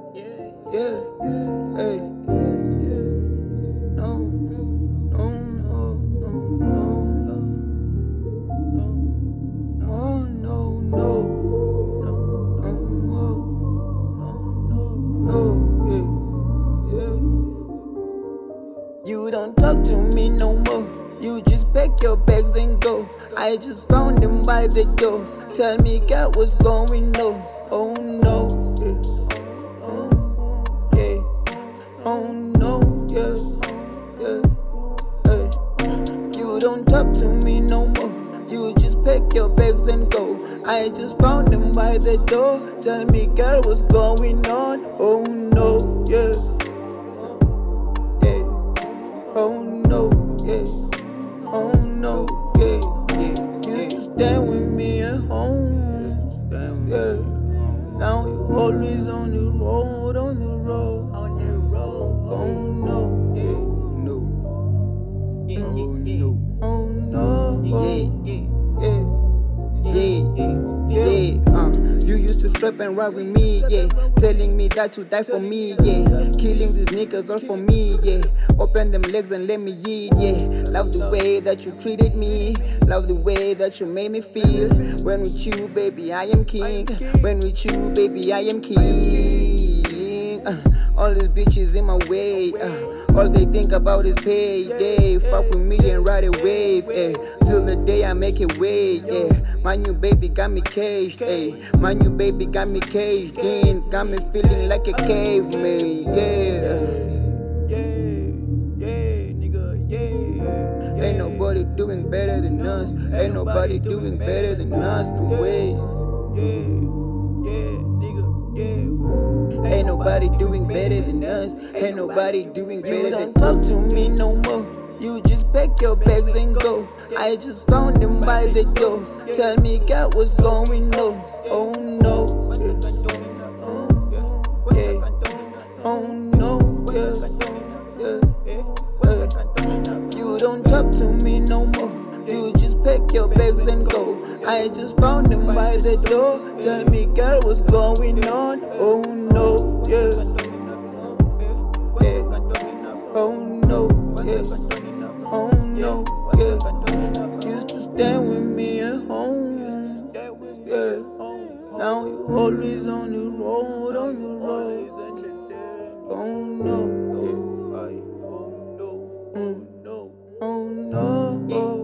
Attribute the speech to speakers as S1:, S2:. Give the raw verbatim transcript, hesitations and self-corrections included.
S1: Yeah, hey, no, no, no, no, no, no, no, no, no, no, no, yeah, yeah. You don't talk to me no more. You just pack your bags and go. I just found him by the door. Tell me, girl, what's going on? Oh no, yeah, oh, yeah. Oh no, yeah, yeah, hey. You don't talk to me no more. You just pack your bags and go. I just found him by the door. Tell me, girl, what's going on? Oh no, yeah, yeah. Oh no, yeah. Oh no, yeah, yeah. Used to stay with me at home, yeah. Now you always on the road, on the road, on the road. Oh no, yeah, no. Oh no, oh no, yeah, yeah, yeah, yeah. Uh, you used to strap and ride with me, yeah. Telling me that you die for me, yeah. Killing these niggas all for me, yeah. Open them legs and let me eat, yeah. Love the way that you treated me, love the way that you made me feel. When with you, baby, I am king. When with you, baby, I am king. Uh, all these bitches in my way, uh, all they think about is payday. Fuck with me and ride a wave, eh? Till the day I make it way, yeah. My new baby got me caged, eh? My new baby got me caged in, got me feeling like a caveman, yeah. Yeah, nigga, yeah. Ain't nobody doing better than us. Ain't nobody doing better than us. No ways. Yeah, yeah, nigga, yeah. Ain't nobody doing better than us. Ain't nobody doing better than us. You don't talk to me no more. You just pack your bags and go. I just found him by the door. Tell me, girl, what's going on? Oh no, yeah. Yeah. Oh no, yeah. You don't talk to me no more. You just pack your bags and go. I just found him by the door. Tell me, girl, what's going on? Oh no, yeah. Yeah. Oh no, yeah. Oh no, yeah. Used to stay with me at home. Yeah. Now you always on the road, on the road. Oh no, yeah. Oh no, oh no.